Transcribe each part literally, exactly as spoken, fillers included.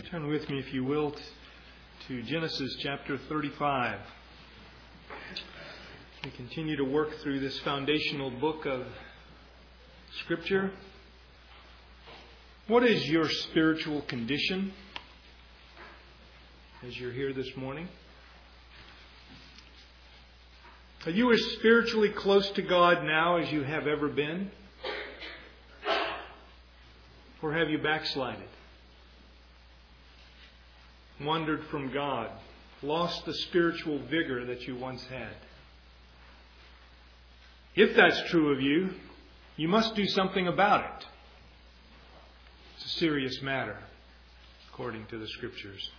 Turn with me, if you will, to Genesis chapter thirty-five. We continue to work through this foundational book of Scripture. What is your spiritual condition as you're here this morning? Are you as spiritually close to God now as you have ever been? Or have you backslided? Wandered from God? Lost the spiritual vigor that you once had? If that's true of you, you must do something about it. It's a serious matter, according to the Scriptures.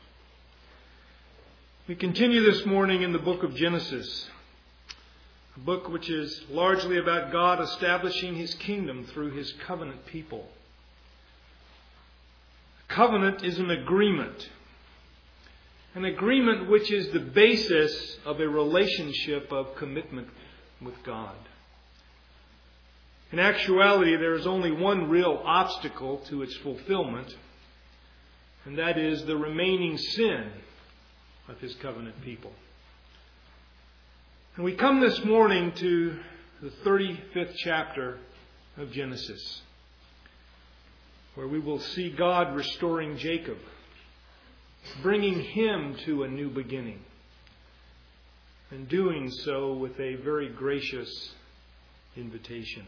We continue this morning in the book of Genesis, a book which is largely about God establishing His kingdom through His covenant people. A covenant is an agreement. An agreement which is the basis of a relationship of commitment with God. In actuality, there is only one real obstacle to its fulfillment, and that is the remaining sin of His covenant people. And we come this morning to the thirty-fifth chapter of Genesis, where we will see God restoring Jacob, bringing him to a new beginning, and doing so with a very gracious invitation.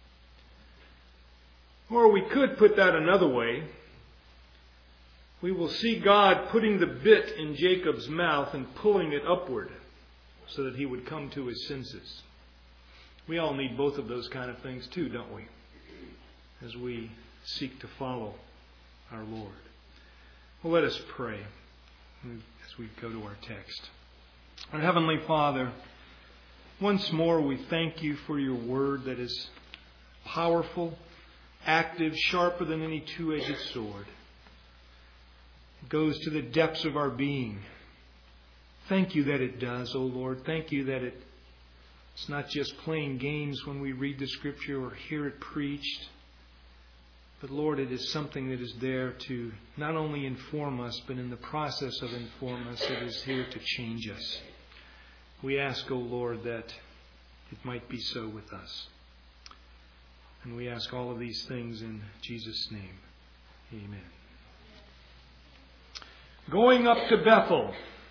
Or we could put that another way. We will see God putting the bit in Jacob's mouth and pulling it upward so that he would come to his senses. We all need both of those kind of things too, don't we? As we seek to follow our Lord. Well, let us pray as we go to our text. Our Heavenly Father, once more we thank You for Your Word that is powerful, active, sharper than any two-edged sword. It goes to the depths of our being. Thank You that it does, O Lord. Thank You that it, it's not just playing games when we read the Scripture or hear it preached. But Lord, it is something that is there to not only inform us, but in the process of inform us, it is here to change us. We ask, O Lord, that it might be so with us. And we ask all of these things in Jesus' name. Amen. Going up to Bethel.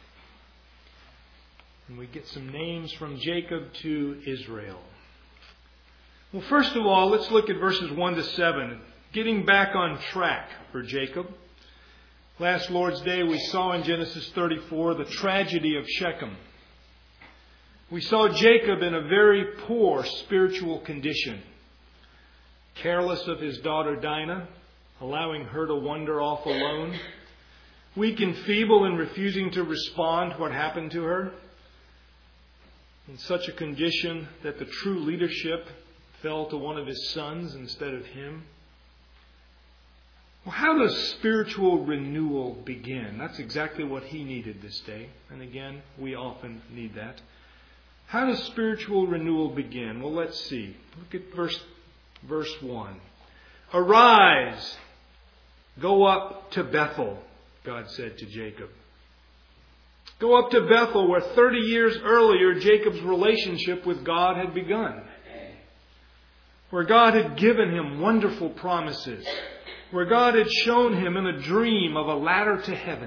And we get some names from Jacob to Israel. Well, first of all, let's look at verses one to seven. Getting back on track for Jacob. Last Lord's Day we saw in Genesis thirty-four the tragedy of Shechem. We saw Jacob in a very poor spiritual condition. Careless of his daughter Dinah, allowing her to wander off alone. Weak and feeble in refusing to respond to what happened to her. In such a condition that the true leadership fell to one of his sons instead of him. Well, how does spiritual renewal begin? That's exactly what he needed this day. And again, we often need that. How does spiritual renewal begin? Well, let's see. Look at verse, verse one. Arise, go up to Bethel, God said to Jacob. Go up to Bethel, where thirty years earlier Jacob's relationship with God had begun. Where God had given him wonderful promises. Where God had shown him in a dream of a ladder to heaven.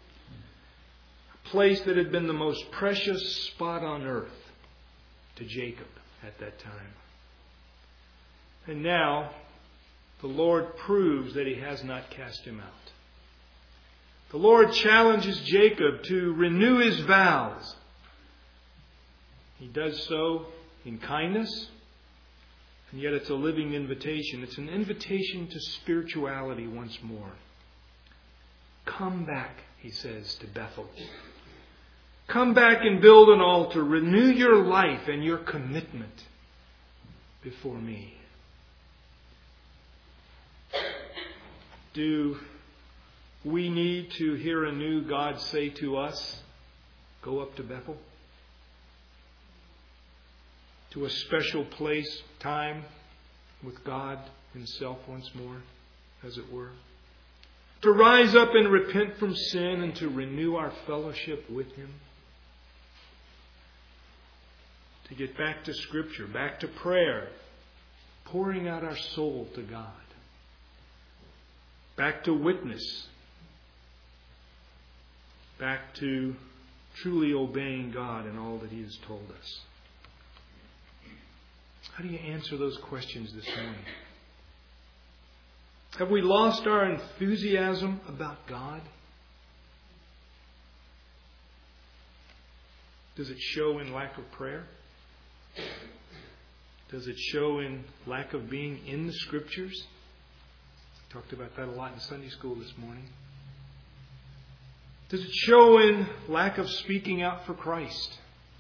A place that had been the most precious spot on earth to Jacob at that time. And now, the Lord proves that He has not cast him out. The Lord challenges Jacob to renew his vows. He does so in kindness. And yet it's a living invitation. It's an invitation to spirituality once more. Come back, he says, to Bethel. Come back and build an altar. Renew your life and your commitment before me. Do we need to hear anew God say to us, go up to Bethel? To a special place, time with God Himself once more, as it were. To rise up and repent from sin and to renew our fellowship with Him. To get back to Scripture, back to prayer, pouring out our soul to God. Back to witness. Back to truly obeying God in all that He has told us. How do you answer those questions this morning? Have we lost our enthusiasm about God? Does it show in lack of prayer? Does it show in lack of being in the Scriptures? We talked about that a lot in Sunday school this morning. Does it show in lack of speaking out for Christ?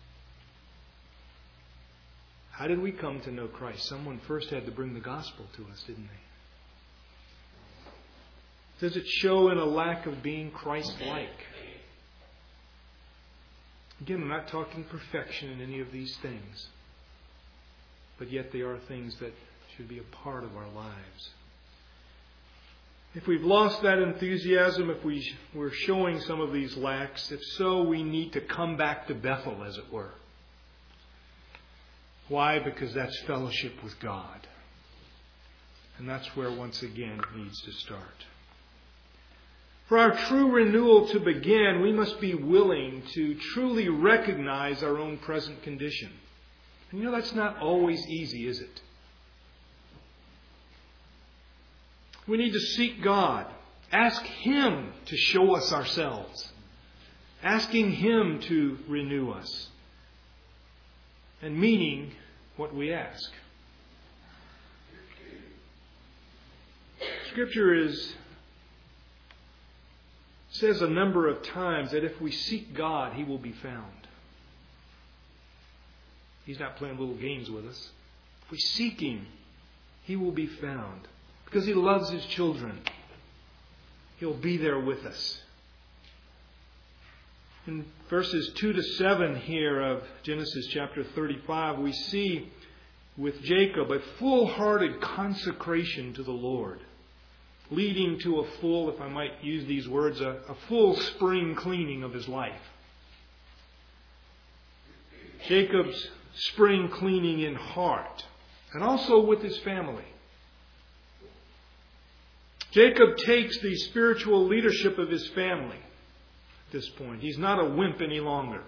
How did we come to know Christ? Someone first had to bring the gospel to us, didn't they? Does it show in a lack of being Christ-like? Again, I'm not talking perfection in any of these things. But yet they are things that should be a part of our lives. If we've lost that enthusiasm, if we, we're showing some of these lacks, if so, we need to come back to Bethel, as it were. Why? Because that's fellowship with God. And that's where, once again, it needs to start. For our true renewal to begin, we must be willing to truly recognize our own present condition. And you know, that's not always easy, is it? We need to seek God. Ask Him to show us ourselves. Asking Him to renew us. And meaning what we ask. Scripture is says a number of times that if we seek God, He will be found. He's not playing little games with us. If we seek Him, He will be found. Because He loves His children. He'll be there with us. In verses two to seven here of Genesis chapter thirty-five, we see with Jacob a full-hearted consecration to the Lord, leading to a full, if I might use these words, a, a full spring cleaning of his life. Jacob's spring cleaning in heart, and also with his family. Jacob takes the spiritual leadership of his family at this point. He's not a wimp any longer.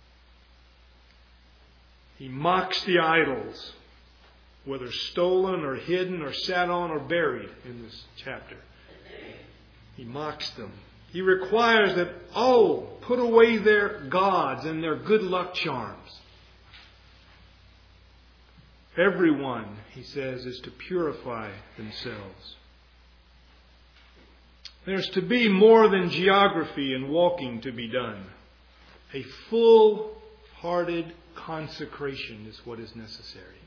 He mocks the idols, whether stolen or hidden or sat on or buried in this chapter. He mocks them. He requires that, oh, put away their gods and their good luck charms. Everyone, he says, is to purify themselves. There's to be more than geography and walking to be done. A full-hearted consecration is what is necessary.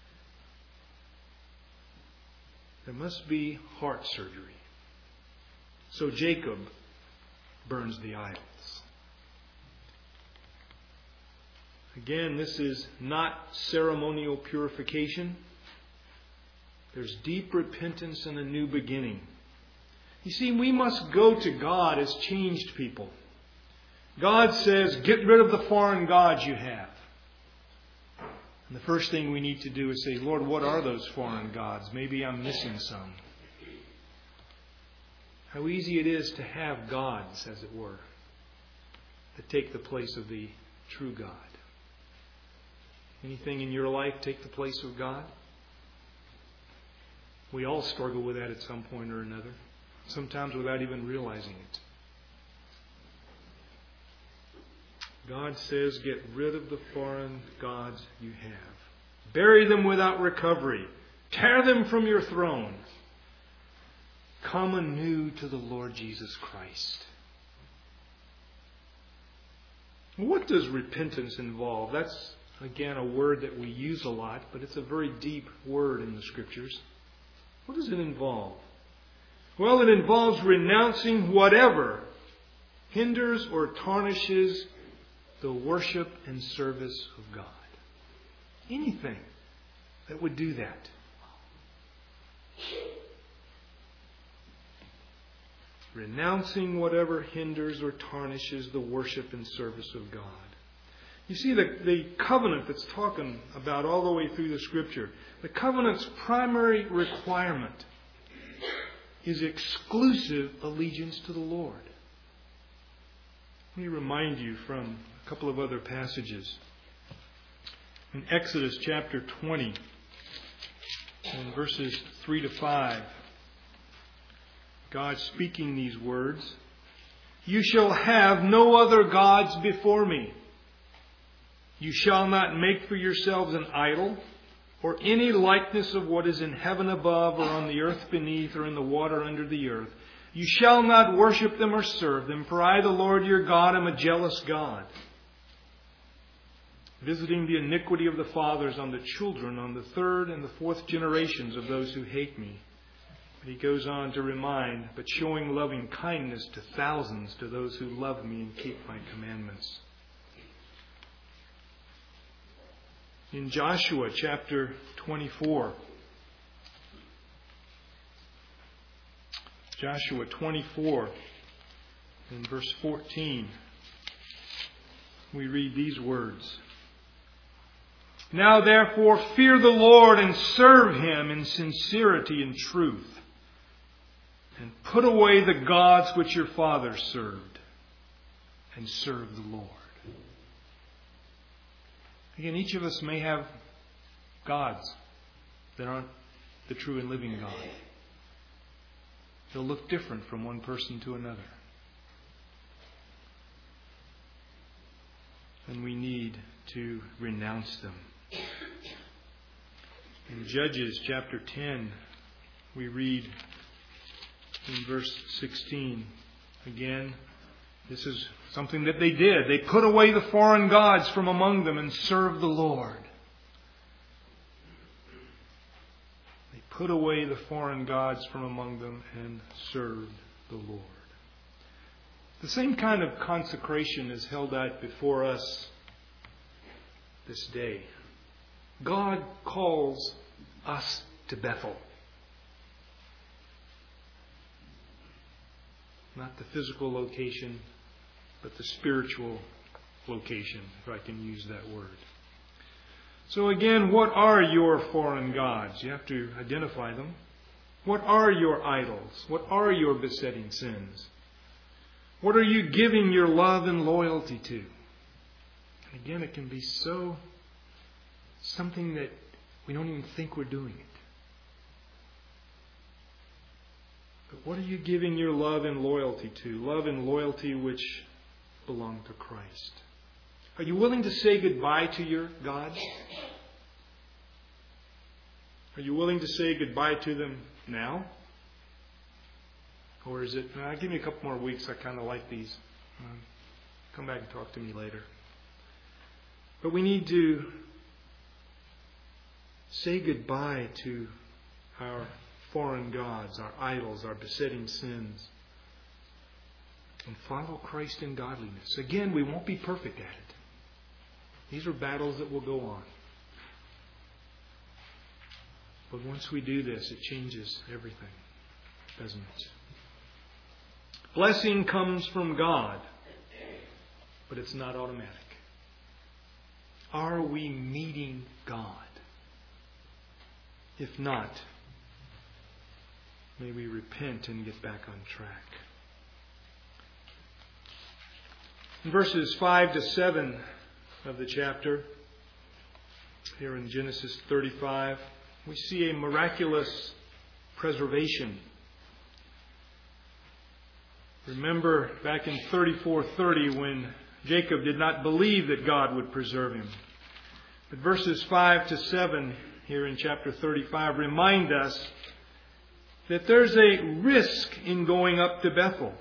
There must be heart surgery. So Jacob burns the idols. Again, this is not ceremonial purification. There's deep repentance and a new beginning. You see, we must go to God as changed people. God says, get rid of the foreign gods you have. And the first thing we need to do is say, Lord, what are those foreign gods? Maybe I'm missing some. How easy it is to have gods, as it were, that take the place of the true God. Anything in your life take the place of God? We all struggle with that at some point or another. Sometimes without even realizing it. God says, get rid of the foreign gods you have. Bury them without recovery. Tear them from your throne. Come anew to the Lord Jesus Christ. What does repentance involve? That's, again, a word that we use a lot, but it's a very deep word in the Scriptures. What does it involve? Well, it involves renouncing whatever hinders or tarnishes the worship and service of God. Anything that would do that. renouncing whatever hinders or tarnishes the worship and service of God. You see, the, the covenant that's talking about all the way through the Scripture, the covenant's primary requirement is exclusive allegiance to the Lord. Let me remind you from a couple of other passages. In Exodus chapter twenty, in verses three to five, God speaking these words, "You shall have no other gods before me. You shall not make for yourselves an idol, or any likeness of what is in heaven above, or on the earth beneath, or in the water under the earth. You shall not worship them or serve them, for I, the Lord your God, am a jealous God, visiting the iniquity of the fathers on the children, on the third and the fourth generations of those who hate me." But he goes on to remind, "But showing loving kindness to thousands, to those who love me and keep my commandments." In Joshua chapter twenty-four, Joshua twenty-four, in verse fourteen, we read these words. "Now therefore fear the Lord and serve Him in sincerity and truth, and put away the gods which your fathers served, and serve the Lord." Again, each of us may have gods that aren't the true and living God. They'll look different from one person to another. And we need to renounce them. In Judges chapter ten, we read in verse sixteen, again, this is something that they did. They put away the foreign gods from among them and served the Lord. They put away the foreign gods from among them and served the Lord. The same kind of consecration is held out before us this day. God calls us to Bethel. Not the physical location, but the spiritual location, if I can use that word. So again, what are your foreign gods? You have to identify them. What are your idols? What are your besetting sins? What are you giving your love and loyalty to? And again, it can be so something that we don't even think we're doing it. But what are you giving your love and loyalty to? Love and loyalty which belong to Christ. Are you willing to say goodbye to your gods? Are you willing to say goodbye to them now? Or is it, uh, give me a couple more weeks, I kind of like these. Um, come back and talk to me later. But we need to say goodbye to our foreign gods, our idols, our besetting sins, and follow Christ in godliness. Again, we won't be perfect at it. These are battles that will go on. But once we do this, it changes everything, doesn't it? Blessing comes from God, but it's not automatic. Are we meeting God? If not, may we repent and get back on track. In verses five to seven of the chapter, here in Genesis thirty-five, we see a miraculous preservation. Remember back in thirty-four thirty when Jacob did not believe that God would preserve him. But verses five to seven here in chapter thirty-five remind us that there's a risk in going up to Bethel.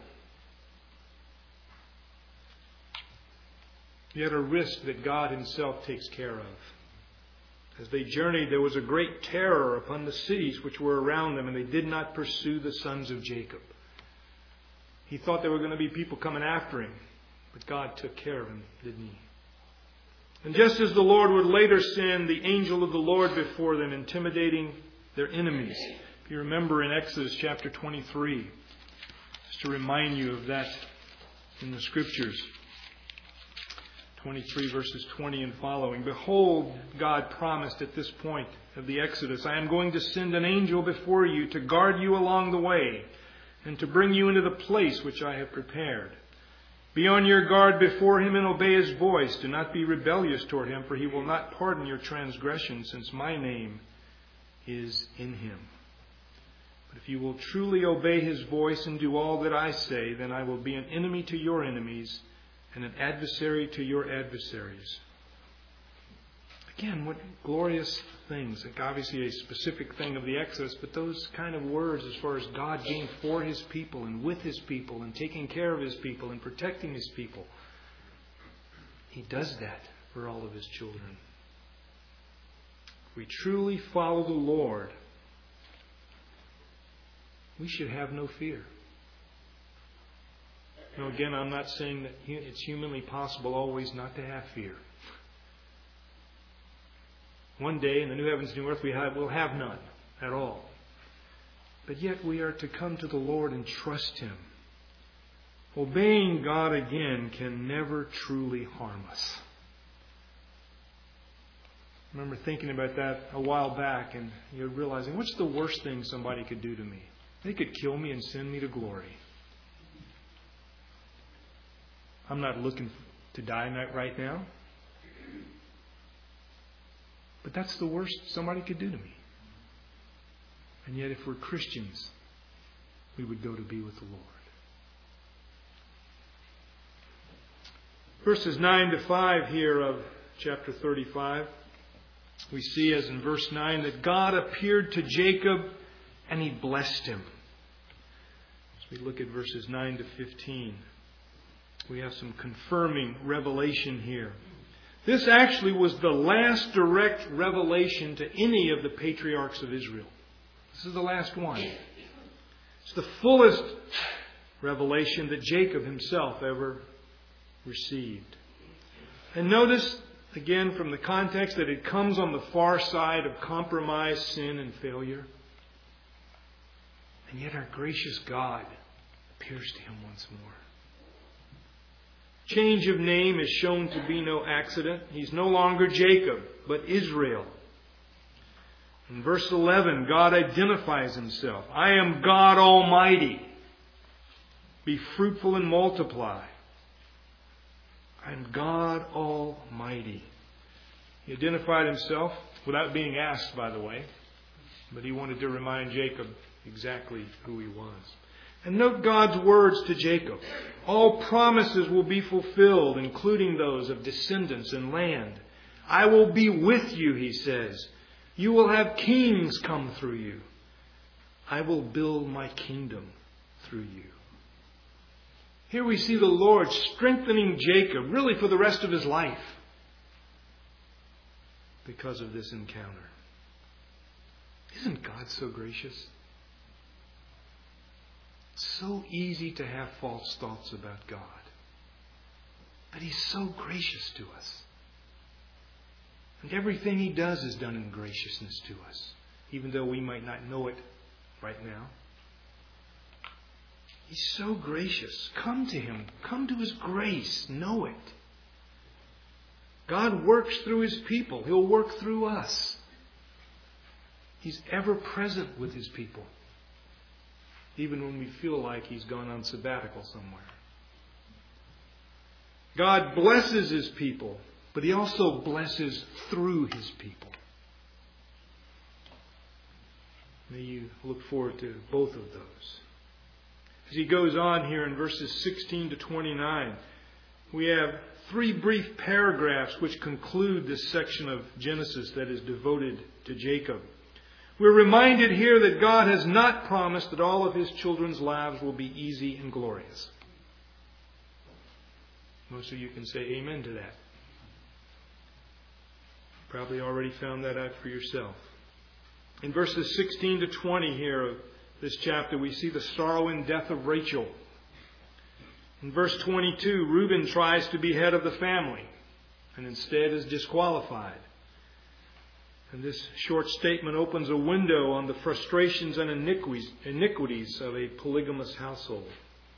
Yet a risk that God Himself takes care of. As they journeyed, there was a great terror upon the cities which were around them, and they did not pursue the sons of Jacob. He thought there were going to be people coming after him, but God took care of him, didn't He? And just as the Lord would later send the angel of the Lord before them, intimidating their enemies. If you remember in Exodus chapter twenty-three, Just to remind you of that in the Scriptures. twenty-three verses twenty and following. Behold, God promised at this point of the Exodus, I am going to send an angel before you to guard you along the way and to bring you into the place which I have prepared. Be on your guard before him and obey his voice. Do not be rebellious toward him, for he will not pardon your transgression, since my name is in him. But if you will truly obey his voice and do all that I say, then I will be an enemy to your enemies and an adversary to your adversaries. Again, what glorious things. Like obviously a specific thing of the Exodus, but those kind of words as far as God being for his people and with his people and taking care of his people and protecting his people. He does that for all of his children. If we truly follow the Lord, we should have no fear. Now again, I'm not saying that it's humanly possible always not to have fear. One day in the new heavens and new earth we have, we'll have none at all. But yet we are to come to the Lord and trust him. Obeying God again can never truly harm us. I remember thinking about that a while back and you're realizing, what's the worst thing somebody could do to me? They could kill me and send me to glory. I'm not looking to die right now. But that's the worst somebody could do to me. And yet if we're Christians, we would go to be with the Lord. Verses nine to five here of chapter thirty-five, we see as in verse nine that God appeared to Jacob and he blessed him. As we look at verses nine to fifteen, we have some confirming revelation here. This actually was the last direct revelation to any of the patriarchs of Israel. This is the last one. It's the fullest revelation that Jacob himself ever received. And notice, again, from the context that it comes on the far side of compromise, sin, and failure. And yet our gracious God appears to him once more. Change of name is shown to be no accident. He's no longer Jacob, but Israel. In verse eleven, God identifies himself. I am God Almighty. Be fruitful and multiply. I am God Almighty. He identified himself without being asked, by the way. But he wanted to remind Jacob exactly who he was. And note God's words to Jacob. All promises will be fulfilled, including those of descendants and land. I will be with you, he says. You will have kings come through you. I will build my kingdom through you. Here we see the Lord strengthening Jacob, really for the rest of his life, because of this encounter. Isn't God so gracious? So easy to have false thoughts about God. But he's so gracious to us. And everything he does is done in graciousness to us, even though we might not know it right now. He's so gracious. Come to him. Come to his grace. Know it. God works through his people. He'll work through us. He's ever present with his people, even when we feel like he's gone on sabbatical somewhere. God blesses his people, but he also blesses through his people. May you look forward to both of those. As he goes on here in verses sixteen to twenty-nine, we have three brief paragraphs which conclude this section of Genesis that is devoted to Jacob. We're reminded here that God has not promised that all of his children's lives will be easy and glorious. Most of you can say amen to that. Probably already found that out for yourself. In verses sixteen to twenty here of this chapter, we see the sorrow and death of Rachel. In verse twenty-two, Reuben tries to be head of the family and instead is disqualified. And this short statement opens a window on the frustrations and iniquities of a polygamous household.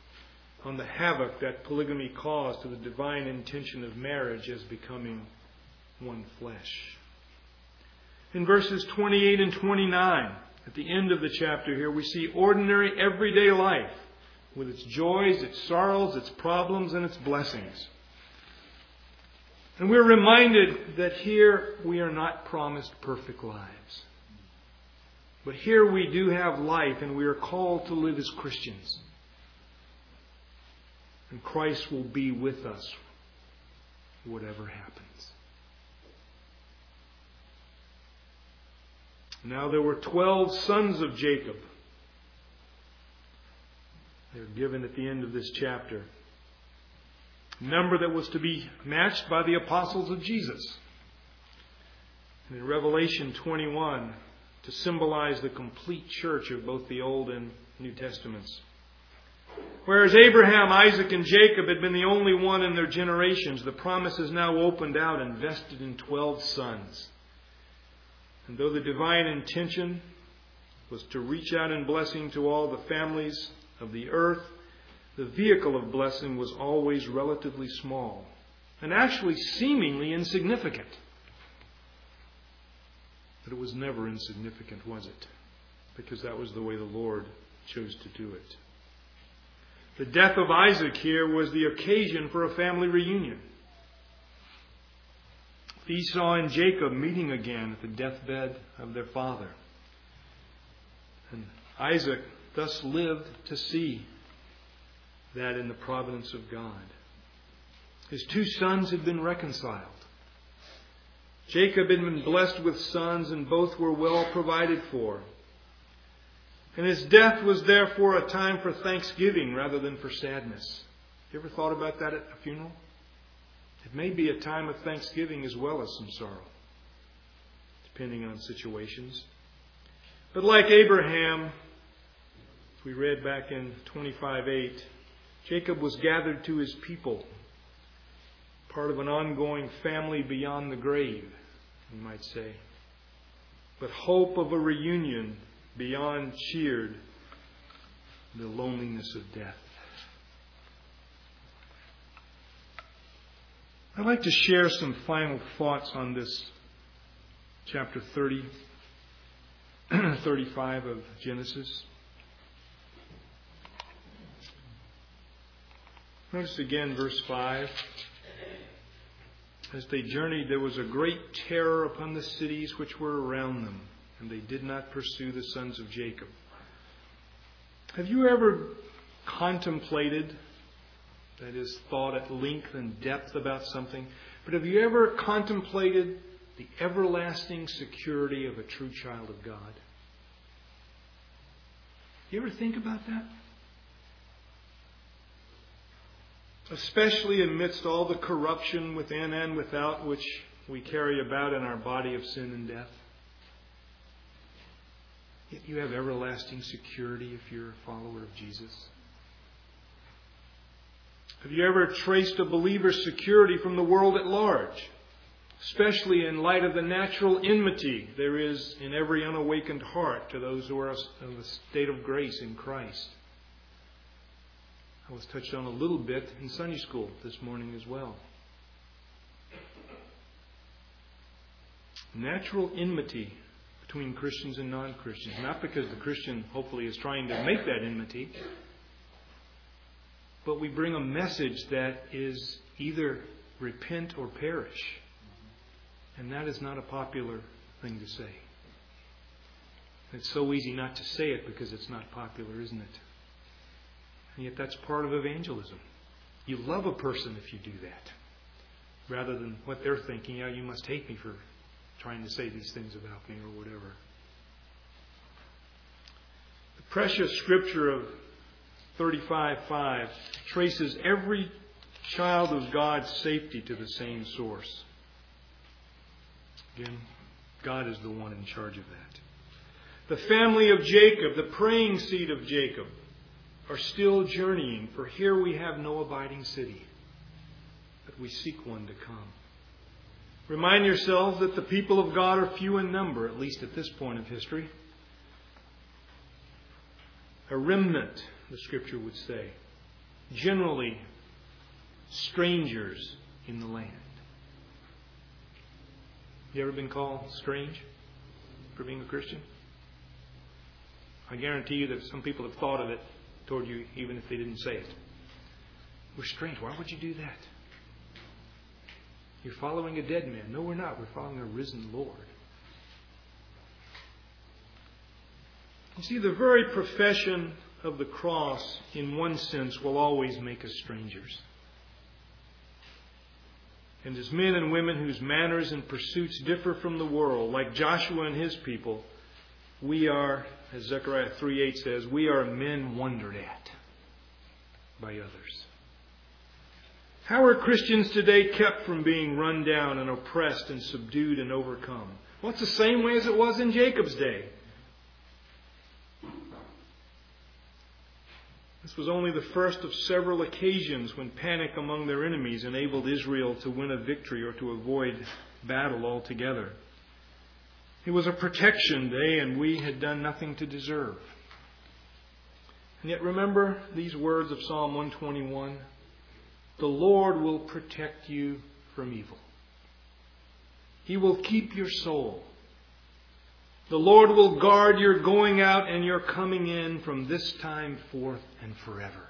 on the havoc that polygamy caused to the divine intention of marriage as becoming one flesh. In verses twenty-eight and twenty-nine, at the end of the chapter here, we see ordinary everyday life with its joys, its sorrows, its problems, and its blessings. And we're reminded that here we are not promised perfect lives. But here we do have life, and we are called to live as Christians. And Christ will be with us, whatever happens. Now there were twelve sons of Jacob. They're given at the end of this chapter. A number that was to be matched by the apostles of Jesus. And in Revelation twenty-one, to symbolize the complete church of both the Old and New Testaments. Whereas Abraham, Isaac, and Jacob had been the only one in their generations, the promise is now opened out and vested in twelve sons. And though the divine intention was to reach out in blessing to all the families of the earth, the vehicle of blessing was always relatively small and actually seemingly insignificant. But it was never insignificant, was it? Because that was the way the Lord chose to do it. The death of Isaac here was the occasion for a family reunion. Esau and Jacob meeting again at the deathbed of their father. And Isaac thus lived to see that in the providence of God. His two sons had been reconciled. Jacob had been blessed with sons, and both were well provided for. And his death was therefore a time for thanksgiving rather than for sadness. You ever thought about that at a funeral? It may be a time of thanksgiving as well as some sorrow, depending on situations. But like Abraham, we read back in twenty-five eight, Jacob was gathered to his people, part of an ongoing family beyond the grave, you might say. But hope of a reunion beyond cheered the loneliness of death. I'd like to share some final thoughts on this chapter thirty, thirty-five of Genesis. Notice again verse five. As they journeyed, there was a great terror upon the cities which were around them, and they did not pursue the sons of Jacob. Have you ever contemplated, that is, thought at length and depth about something, but have you ever contemplated the everlasting security of a true child of God? You ever think about that? Especially amidst all the corruption within and without which we carry about in our body of sin and death. Yet you have everlasting security if you're a follower of Jesus. Have you ever traced a believer's security from the world at large? Especially in light of the natural enmity there is in every unawakened heart to those who are in the state of grace in Christ. I was touched on a little bit in Sunday school this morning as well. Natural enmity between Christians and non-Christians. Not because the Christian hopefully is trying to make that enmity, but we bring a message that is either repent or perish. And that is not a popular thing to say. It's so easy not to say it because it's not popular, isn't it? And yet that's part of evangelism. You love a person if you do that. Rather than what they're thinking, yeah, you must hate me for trying to say these things about me or whatever. The precious scripture of thirty-five five traces every child of God's safety to the same source. Again, God is the one in charge of that. The family of Jacob, the praying seed of Jacob, are still journeying, for here we have no abiding city, but we seek one to come. Remind yourselves that the people of God are few in number, at least at this point of history. A remnant, the Scripture would say. generally strangers in the land. You ever been called strange for being a Christian? I guarantee you that some people have thought of it toward you even if they didn't say it. We're strange. Why would you do that? You're following a dead man. No, we're not. We're following a risen Lord. You see, the very profession of the cross, in one sense, will always make us strangers. And as men and women whose manners and pursuits differ from the world, like Joshua and his people, we are, as Zechariah three eight says, we are men wondered at by others. How are Christians today kept from being run down and oppressed and subdued and overcome? Well, it's the same way as it was in Jacob's day. This was only the first of several occasions when panic among their enemies enabled Israel to win a victory or to avoid battle altogether. It was a protection day, and we had done nothing to deserve. And yet remember these words of Psalm one twenty-one. The Lord will protect you from evil. He will keep your soul. The Lord will guard your going out and your coming in from this time forth and forever.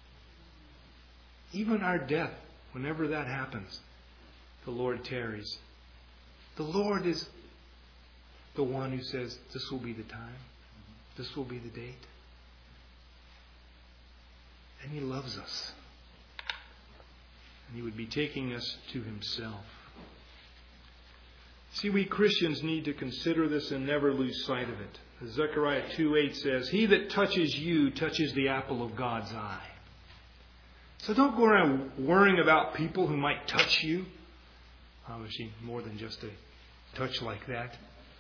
Even our death, whenever that happens, the Lord tarries. The Lord is the one who says, this will be the time. This will be the date. And He loves us. And He would be taking us to Himself. See, we Christians need to consider this and never lose sight of it. As Zechariah two eight says, He that touches you touches the apple of God's eye. So don't go around worrying about people who might touch you. Obviously, more than just a touch like that.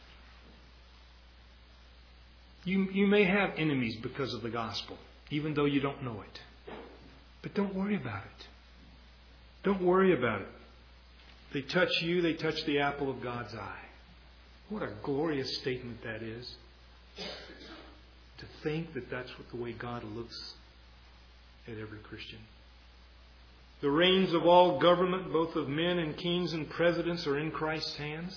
You, you may have enemies because of the gospel, even though you don't know it. But don't worry about it. Don't worry about it. They touch you, they touch the apple of God's eye. What a glorious statement that is. To think that that's what the way God looks at every Christian. The reins of all government, both of men and kings and presidents, are in Christ's hands.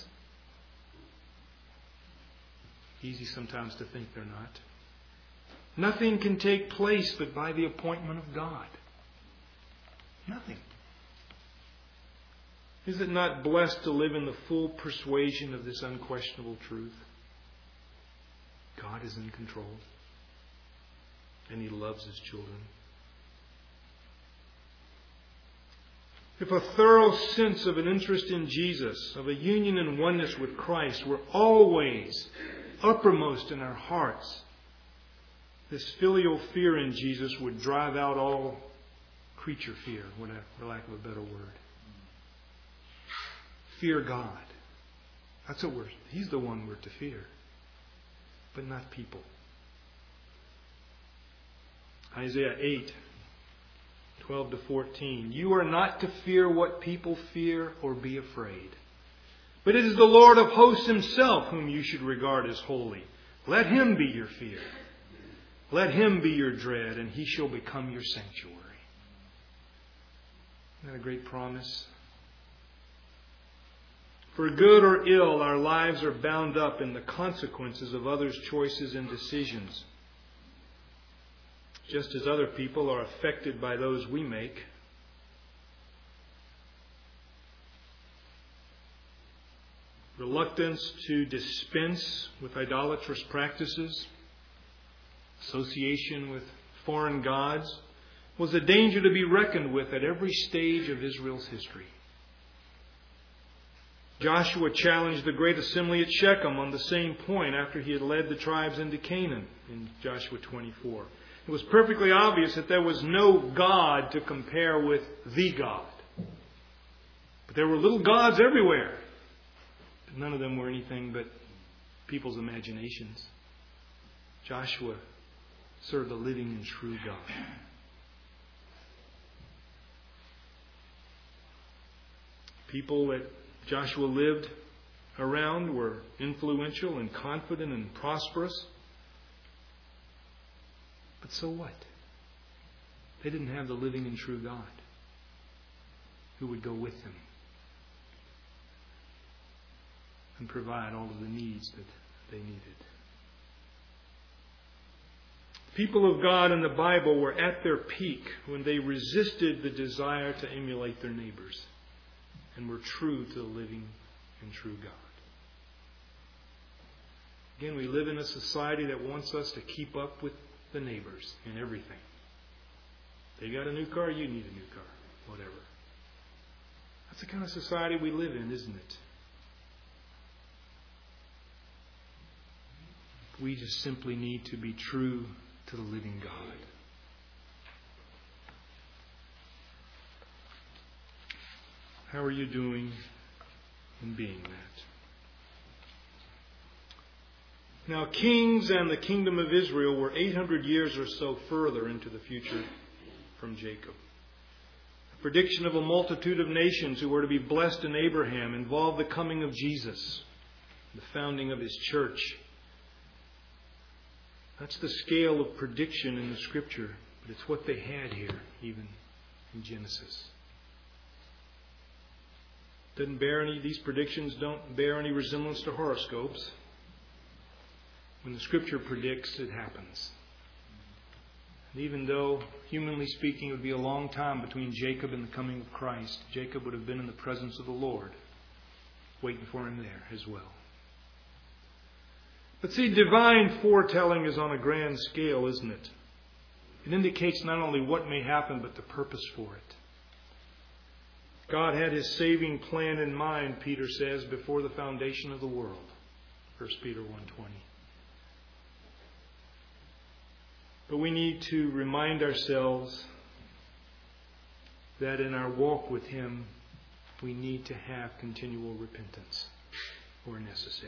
Easy sometimes to think they're not. Nothing can take place but by the appointment of God. Nothing. Is it not blessed to live in the full persuasion of this unquestionable truth? God is in control. And He loves His children. If a thorough sense of an interest in Jesus, of a union and oneness with Christ, were always uppermost in our hearts, this filial fear in Jesus would drive out all creature fear, for lack of a better word. Fear God. That's what we're, He's the one we're to fear. But not people. Isaiah eight, twelve to fourteen. You are not to fear what people fear or be afraid. But it is the Lord of hosts Himself whom you should regard as holy. Let Him be your fear. Let Him be your dread, and He shall become your sanctuary. Isn't that a great promise? For good or ill, our lives are bound up in the consequences of others' choices and decisions. Just as other people are affected by those we make. Reluctance to dispense with idolatrous practices, association with foreign gods, was a danger to be reckoned with at every stage of Israel's history. Joshua challenged the great assembly at Shechem on the same point after he had led the tribes into Canaan in Joshua twenty-four. It was perfectly obvious that there was no God to compare with the God. But there were little gods everywhere. But none of them were anything but people's imaginations. Joshua served the living and true God. People that Joshua lived around were influential and confident and prosperous. But so what? They didn't have the living and true God who would go with them and provide all of the needs that they needed. People of God in the Bible were at their peak when they resisted the desire to emulate their neighbors and were true to the living and true God. Again, we live in a society that wants us to keep up with the neighbors in everything. They got a new car, you need a new car. Whatever. That's the kind of society we live in, isn't it? We just simply need to be true to the living God. How are you doing in being that? Now, kings and the kingdom of Israel were eight hundred years or so further into the future from Jacob. The prediction of a multitude of nations who were to be blessed in Abraham involved the coming of Jesus, the founding of His church. That's the scale of prediction in the Scripture, but it's what they had here, even in Genesis. Doesn't bear any, these predictions don't bear any resemblance to horoscopes. When the Scripture predicts, it happens. And even though, humanly speaking, it would be a long time between Jacob and the coming of Christ, Jacob would have been in the presence of the Lord, waiting for him there as well. But see, divine foretelling is on a grand scale, isn't it? It indicates not only what may happen, but the purpose for it. God had His saving plan in mind, Peter says, before the foundation of the world. First Peter one twenty. But we need to remind ourselves that in our walk with Him, we need to have continual repentance where necessary.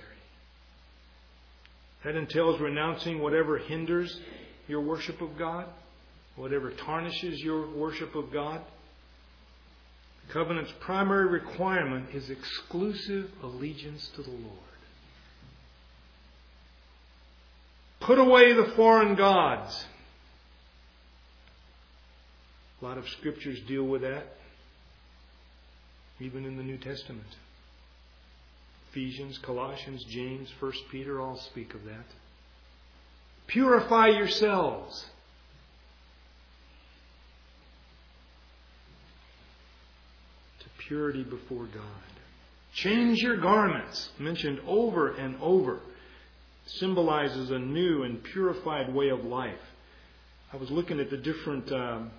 That entails renouncing whatever hinders your worship of God, whatever tarnishes your worship of God. The covenant's primary requirement is exclusive allegiance to the Lord. Put away the foreign gods. A lot of scriptures deal with that, even in the New Testament. Ephesians, Colossians, James, First Peter all speak of that. Purify yourselves. To purity before God. Change your garments, mentioned over and over, symbolizes a new and purified way of life. I was looking at the different um,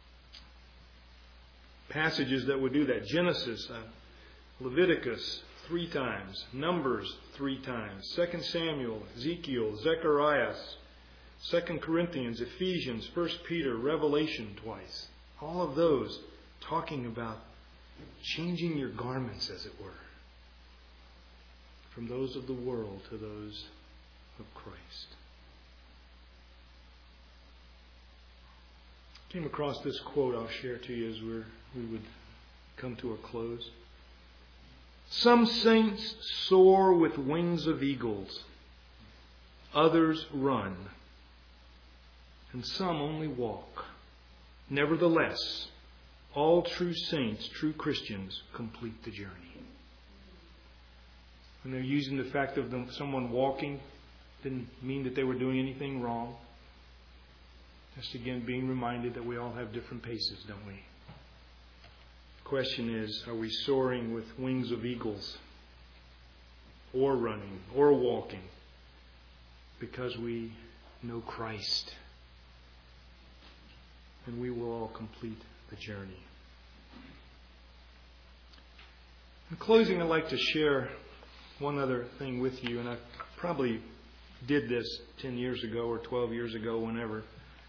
passages that would do that. Genesis, uh, Leviticus, three times. Numbers, three times. Second Samuel, Ezekiel, Zechariah, Second Corinthians, Ephesians, First Peter, Revelation twice. All of those talking about changing your garments, as it were, from those of the world to those of Christ. I came across this quote I'll share to you as we're, we would come to a close. Some saints soar with wings of eagles, others run, and some only walk. Nevertheless, all true saints, true Christians, complete the journey. When they're using the fact of them, someone walking, didn't mean that they were doing anything wrong. Just again being reminded that we all have different paces, don't we? The question is, are we soaring with wings of eagles, or running, or walking, because we know Christ? And we will all complete the journey. In closing, I'd like to share one other thing with you, and I probably did this ten years ago or twelve years ago, whenever.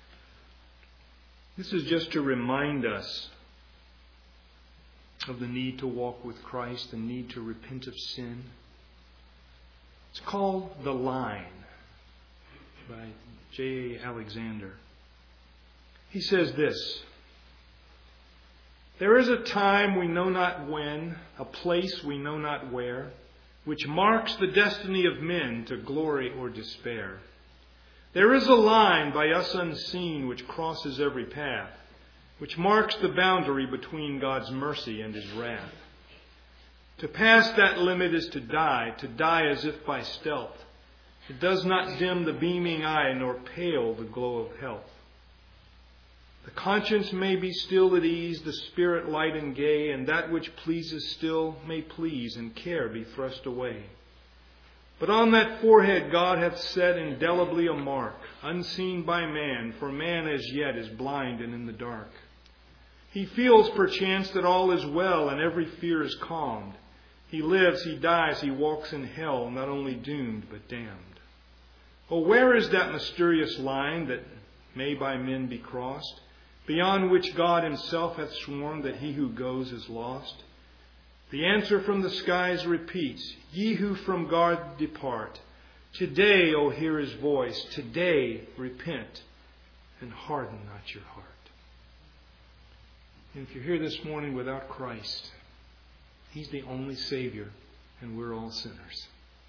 This is just to remind us of the need to walk with Christ, the need to repent of sin. It's called The Line by J A Alexander. He says this: there is a time we know not when, a place we know not where, which marks the destiny of men to glory or despair. There is a line by us unseen which crosses every path, which marks the boundary between God's mercy and His wrath. To pass that limit is to die, to die as if by stealth. It does not dim the beaming eye nor pale the glow of health. The conscience may be still at ease, the spirit light and gay, and that which pleases still may please, and care be thrust away. But on that forehead God hath set indelibly a mark, unseen by man, for man as yet is blind and in the dark. He feels perchance that all is well, and every fear is calmed. He lives, he dies, he walks in hell, not only doomed, but damned. Oh, where is that mysterious line that may by men be crossed, beyond which God Himself hath sworn that he who goes is lost? The answer from the skies repeats, Ye who from God depart, today, O hear His voice, today repent, and harden not your heart. And if you're here this morning without Christ, He's the only Savior, and we're all sinners.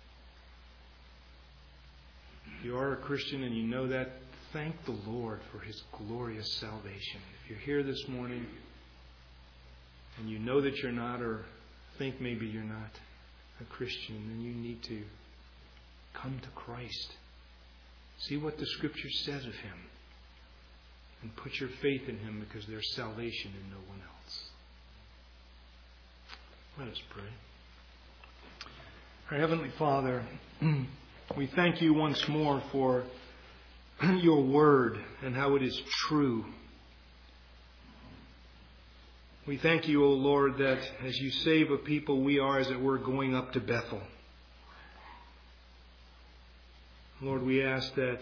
If you are a Christian and you know that, thank the Lord for His glorious salvation. If you're here this morning and you know that you're not, or think maybe you're not a Christian, then you need to come to Christ. See what the Scripture says of Him. And put your faith in Him, because there's salvation in no one else. Let us pray. Our Heavenly Father, we thank You once more for Your Word and how it is true. We thank You, O Lord, that as You save a people, we are, as it were, going up to Bethel. Lord, we ask that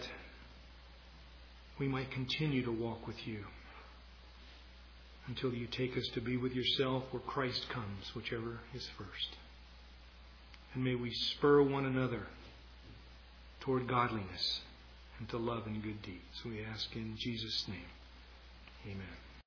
we might continue to walk with You until You take us to be with Yourself, or Christ comes, whichever is first. And may we spur one another toward godliness and to love and good deeds. We ask in Jesus' name. Amen.